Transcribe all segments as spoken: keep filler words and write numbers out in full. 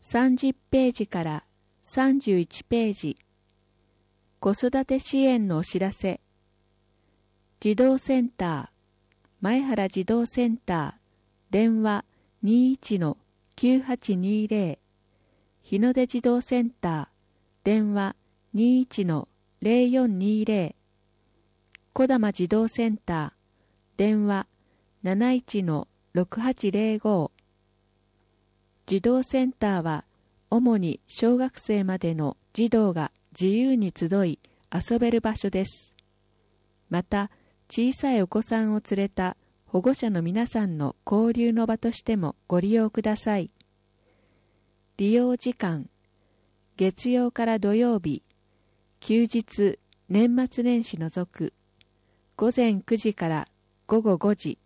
さんじゅっページからさんじゅういちページ。子育て支援のお知らせ。児童センター、前原児童センター、電話 にいちのきゅうはちにゼロ。日の出児童センター、電話 にいちのゼロよんにゼロ。小玉児童センター、電話 なないちのろくはちゼロご。児童センターは主に小学生までの児童が自由に集い遊べる場所です。また、小さいお子さんを連れた保護者の皆さんの交流の場としてもご利用ください。利用時間、月曜から土曜日、休日、年末年始除く、ごぜんくじからごごごじ。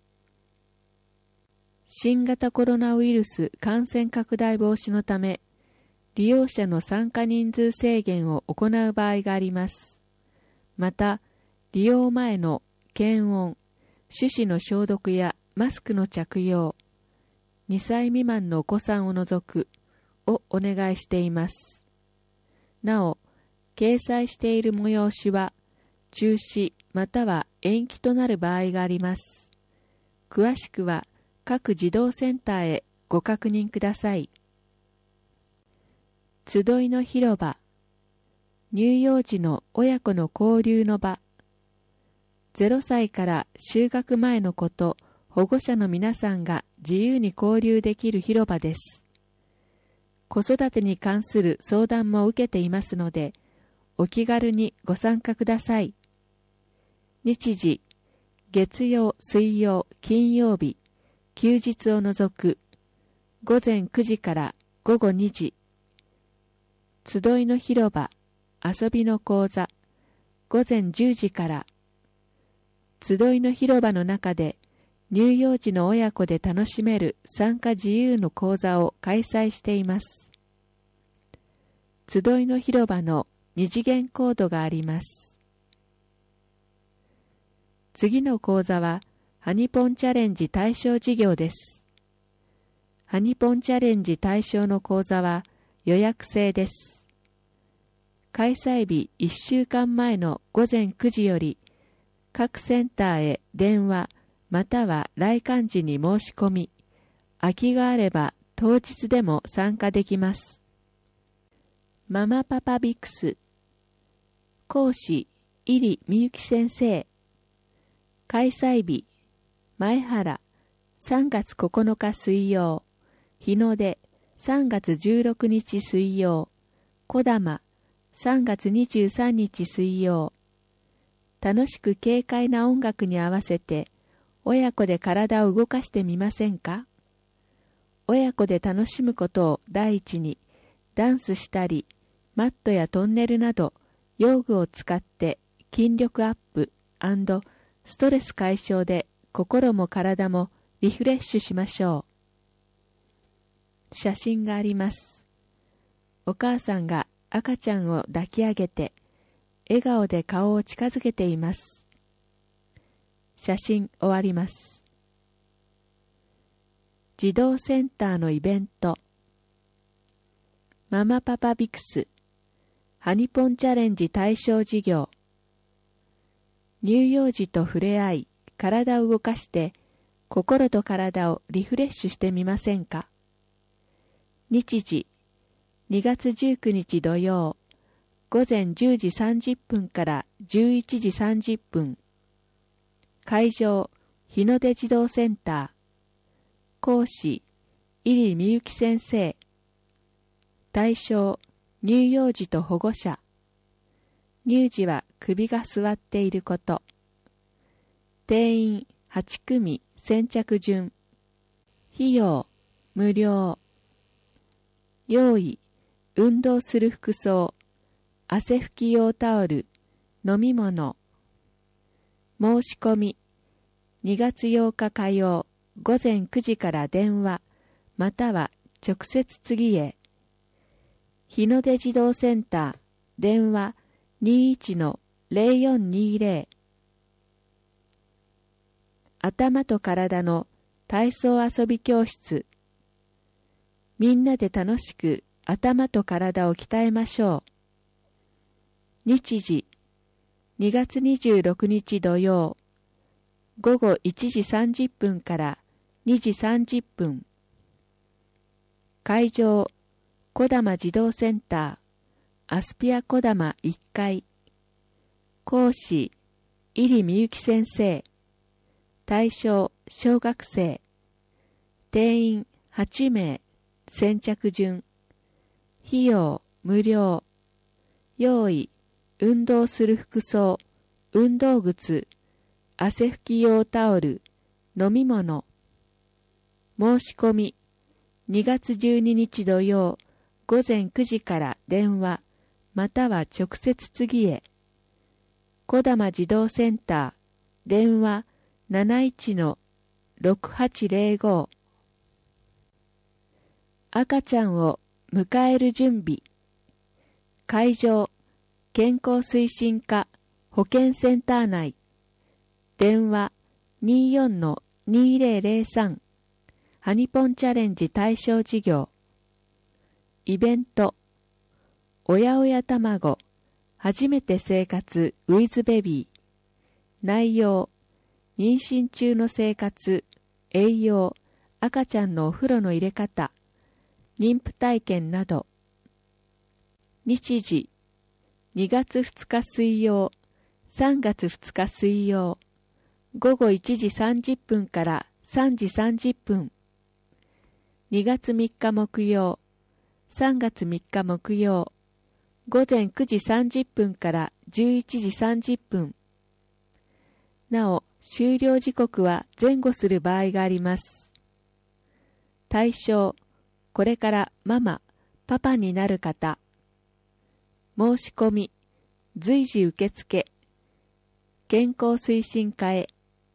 新型コロナウイルス感染拡大防止のため、利用者の参加人数制限を行う場合があります。また、利用前の検温、手指の消毒やマスクの着用、にさい未満のお子さんを除くをお願いしています。なお、掲載している催しは、中止または延期となる場合があります。詳しくは、各児童センターへご確認ください。集いの広場、乳幼児の親子の交流の場、ゼロさいから就学前の子と保護者の皆さんが自由に交流できる広場です。子育てに関する相談も受けていますので、お気軽にご参加ください。日時、月曜、水曜、金曜日、休日を除く、ごぜんくじからごごにじ。集いの広場、遊びの講座、ごぜんじゅうじから。集いの広場の中で、乳幼児の親子で楽しめる参加自由の講座を開催しています。集いの広場の二次元コードがあります。次の講座は、ハニポンチャレンジ対象事業です。ハニポンチャレンジ対象の講座は予約制です。開催日いっしゅうかんまえのごぜんくじより、各センターへ電話または来館時に申し込み、空きがあれば当日でも参加できます。ママパパビクス、講師、入みゆき先生。開催日、前原、さんがつここのか水曜、日の出、さんがつじゅうろくにち水曜、小玉、さんがつにじゅうさんにち水曜。楽しく軽快な音楽に合わせて、親子で体を動かしてみませんか？親子で楽しむことを第一に、ダンスしたり、マットやトンネルなど、用具を使って筋力アップ&ストレス解消で心も体もリフレッシュしましょう。写真があります。お母さんが赤ちゃんを抱き上げて、笑顔で顔を近づけています。写真終わります。児童センターのイベント。ママパパビクス、ハニポンチャレンジ対象事業。乳幼児と触れ合い、体を動かして、心と体をリフレッシュしてみませんか？日時、にがつじゅうくにち土曜、ごぜんじゅうじさんじゅっぷんからじゅういちじさんじゅっぷん。会場、日の出児童センター。講師、入みゆき先生。対象、乳幼児と保護者。乳児は首が座っていること。定員はちくみ先着順。費用無料。用意運動する服装、汗拭き用タオル、飲み物。申し込みにがつようか火曜ごぜんくじから電話または直接次へ。日の出児童センター電話 にいちのゼロよんにゼロ。頭と体の体操遊び教室。 みんなで楽しく頭と体を鍛えましょう。日時、にがつにじゅうろくにち土曜、ごごいちじさんじゅっぷんからにじさんじゅっぷん。会場、児玉児童センター、アスピア児玉いっかい。講師、入美幸先生。対象、小学生。定員はちめい。先着順。費用、無料。用意、運動する服装、運動靴、汗拭き用タオル、飲み物。申し込み、にがつじゅうににち土曜、ごぜんくじから電話、または直接次へ。児玉児童センター、電話 なないちのろくはちぜろご。赤ちゃんを迎える準備。会場、健康推進課保健センター内。電話 にじゅうよんのにせんさん。ハニポンチャレンジ対象事業。イベント。おやおや卵。初めて生活ウィズベビー。内容。妊娠中の生活、栄養、赤ちゃんのお風呂の入れ方、妊婦体験など。日時。にがつふつか水曜、さんがつふつか水曜、ごごいちじさんじゅっぷんからさんじさんじゅっぷん。にがつみっか木曜、さんがつみっか木曜、ごぜんくじさんじゅっぷんからじゅういちじさんじゅっぷん。なお、終了時刻は前後する場合があります。対象、これからママ、パパになる方。申し込み、随時受付。健康推進課へ。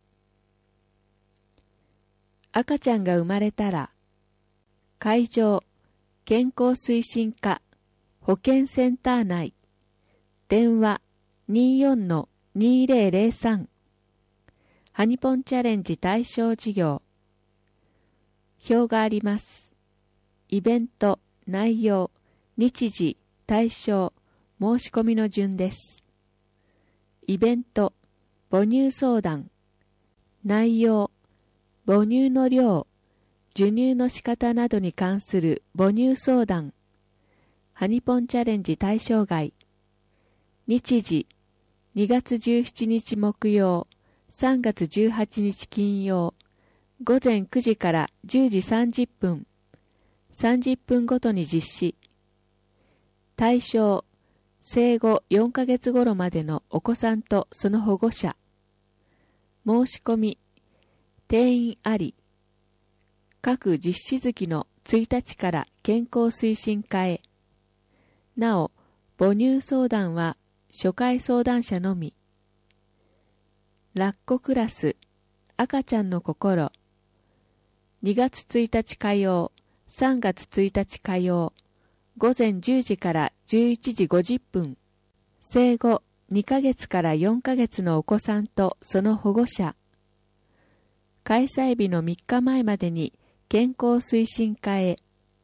赤ちゃんが生まれたら、会場、健康推進課、保健センター内。電話 にじゅうよんのにせんさん。ハニポンチャレンジ対象事業。表があります。イベント、内容、日時、対象、申し込みの順です。イベント、母乳相談。内容、母乳の量、授乳の仕方などに関する母乳相談。ハニポンチャレンジ対象外。日時、にがつじゅうしちにち木曜、さんがつじゅうはちにち金曜、ごぜんくじからじゅうじさんじゅっぷん、さんじゅっぷんごとに実施。対象、生後よんかげつ頃までのお子さんとその保護者。申し込み、定員あり。各実施月のいちにちから健康推進課へ。なお、母乳相談は初回相談者のみ。ラッコクラス、赤ちゃんの心。にがつついたち火曜、さんがつついたち火曜、ごぜんじゅうじからじゅういちじごじゅっぷん。生後にかげつからよんかげつのお子さんとその保護者。開催日のみっかまえまでに健康推進課へ。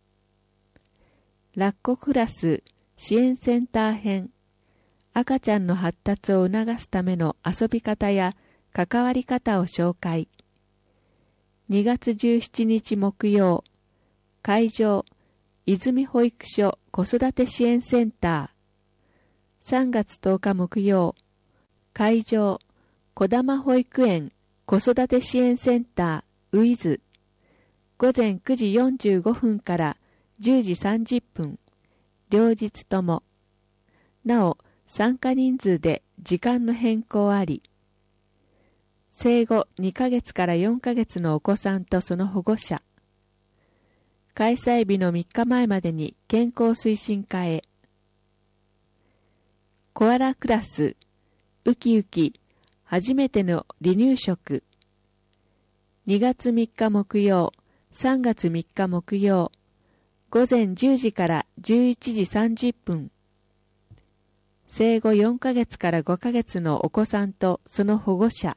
ラッコクラス支援センター編。赤ちゃんの発達を促すための遊び方や関わり方を紹介。にがつじゅうしちにち木曜、会場、泉保育所子育て支援センター。さんがつとおか木曜、会場、児玉保育園子育て支援センターウィズ。ごぜんくじよんじゅうごふんからじゅうじさんじゅっぷん、両日とも。なお、参加人数で時間の変更あり。生後にかげつからよんかげつのお子さんとその保護者。開催日のみっかまえまでに健康推進課へ。コアラクラス、ウキウキ、初めての離乳食。にがつみっか木曜、さんがつみっか木曜、ごぜんじゅうじからじゅういちじさんじゅっぷん。生後よんかげつからごかげつのお子さんとその保護者。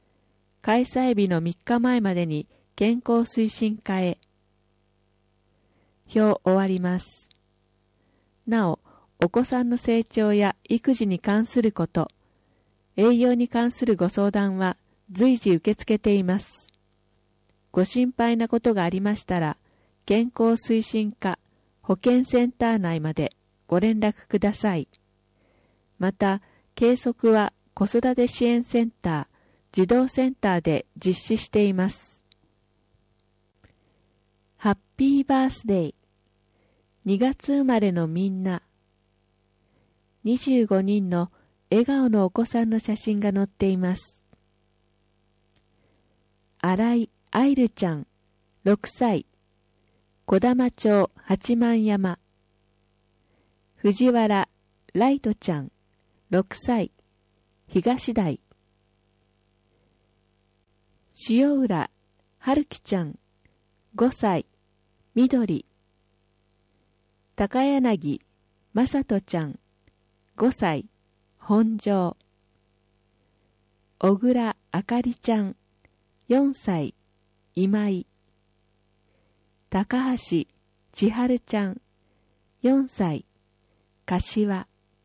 開催日のみっかまえまでに健康推進課へ。 表終わります。なお、お子さんの成長や育児に関すること、栄養に関するご相談は随時受け付けています。ご心配なことがありましたら、健康推進課保健センター内までご連絡ください。また、計測は子育て支援センター、児童センターで実施しています。ハッピーバースデー。にがつ生まれのみんな。にじゅうごにんの笑顔のお子さんの写真が載っています。新井愛瑠ちゃん、ろくさい、児玉町八幡山。藤原ライトちゃん、ろくさい、東台。塩浦春樹ちゃん、ごさい、緑。高柳正人ちゃん、ごさい、本庄。小倉あかりちゃん、よんさい、今井。高橋千春ちゃん、よんさい、柏。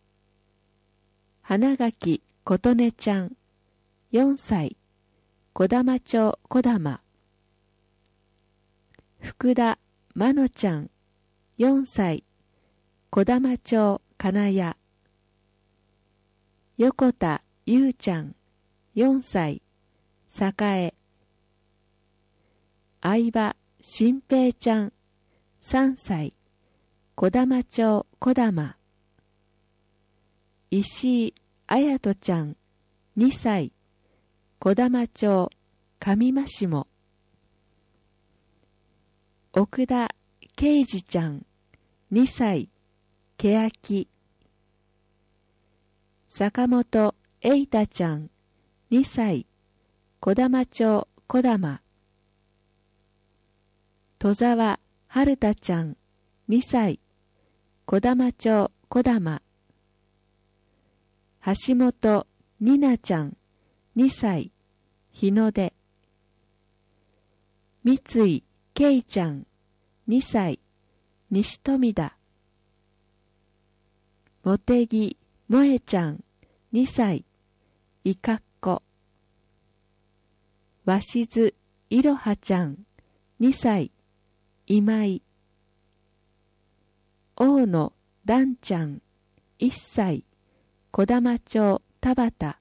花垣琴音ちゃん、よんさい、児玉町児玉。福田真乃ちゃん、よんさい、児玉町金谷。横田優ちゃん、よんさい、栄。相葉新平ちゃん、さんさい、児玉町児玉。石井彩人ちゃん、にさい、児玉町上真下。奥田啓二ちゃん、にさい、欅。坂本栄太ちゃん、にさい、児玉町児玉。戸沢春太ちゃん、にさい、児玉町児玉。橋本になちゃん、にさい、日の出。三井けいちゃん、にさい、西富田。茂木萌えちゃん、にさい、いかっこ。鷲津いろはちゃん、にさい、今井。大野段ちゃん、いっさい、児玉町田端。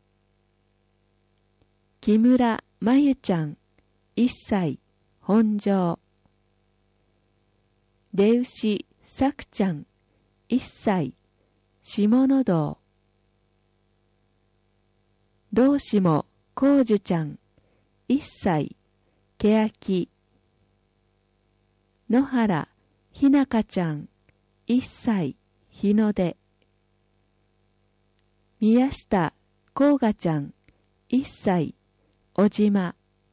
木村真由ちゃん、いっさい、本庄。出牛さくちゃん、いっさい、下野道。道志もこうじゅちゃん、いっさい、欅。野原ひなかちゃん、いっさい、日の出。宮下こうがちゃん、いっさい、小島。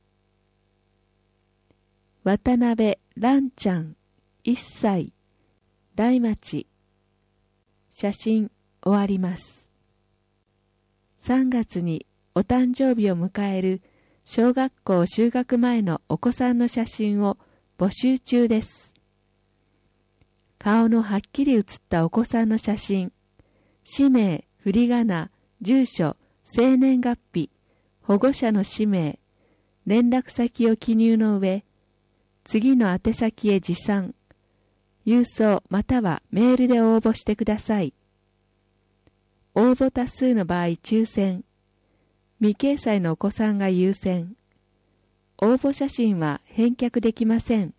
渡辺蘭ちゃん、いっさい、大町。写真終わります。さんがつにお誕生日を迎える小学校就学前のお子さんの写真を募集中です。顔のはっきり写ったお子さんの写真、氏名、振り仮名、住所、生年月日、保護者の氏名、連絡先を記入の上、次の宛先へ持参、郵送またはメールで応募してください。応募多数の場合抽選、未掲載のお子さんが優先。応募写真は返却できません。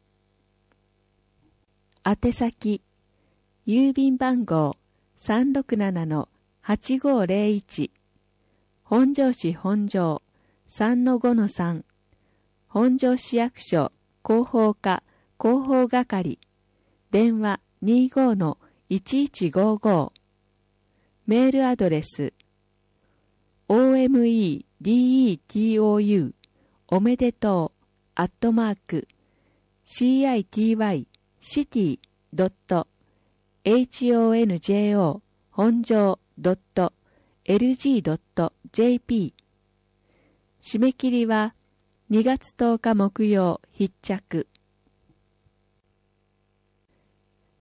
宛先、郵便番号 さんろくななのはちごぜろいち、本庄市本庄 さんのごのさん、本庄市役所広報課広報係、電話 にじゅうごのいちいちごご、メールアドレス オーエムイーディーイーティーオーユー おめでとうアットマーク シーアイティーワイ シティ ドット エイチオーエヌジェーオー 本庄 ドット エルジー ドット ジェーピー。締め切りはにがつとおか木曜必着。